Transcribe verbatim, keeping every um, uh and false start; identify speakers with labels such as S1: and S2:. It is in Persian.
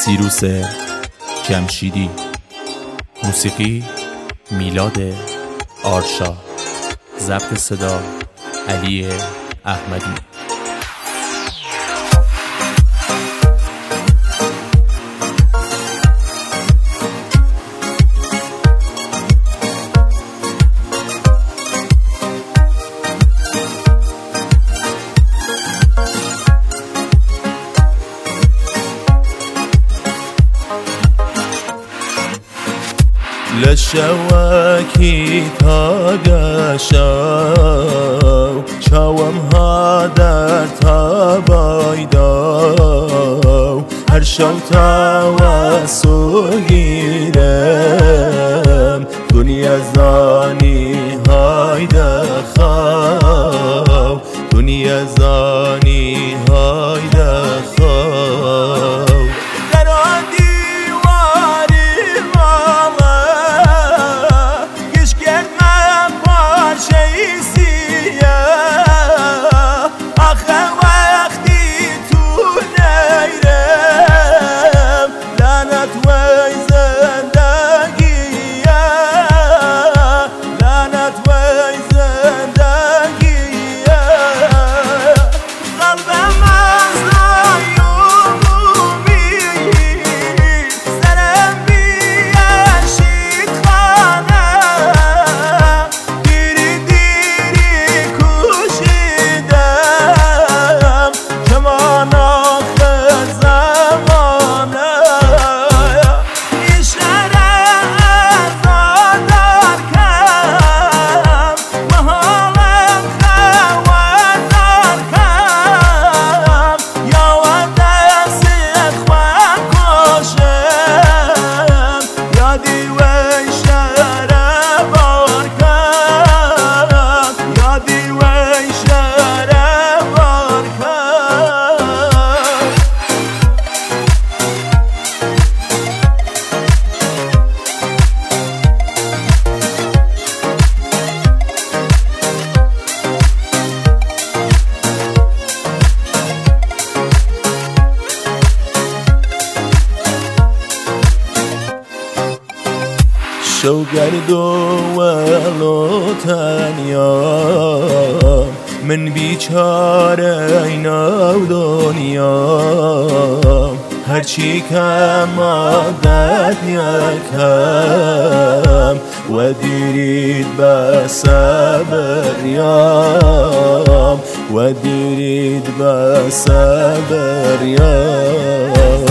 S1: سیروس جمشیدی. موسیقی میلاد آرشا. ضبط صدا علی احمدی.
S2: لشوکی تا گشاو چاوم ها در تابایداو هر شو توسو گیرم دنیا زانی های دخاو دنیا زانی های دخاو شوگرد و ولو تنیا من بیچاره اینا دنیا هرچی کم عادت یکم و دیرید بصبر یام و دیرید بصبر یام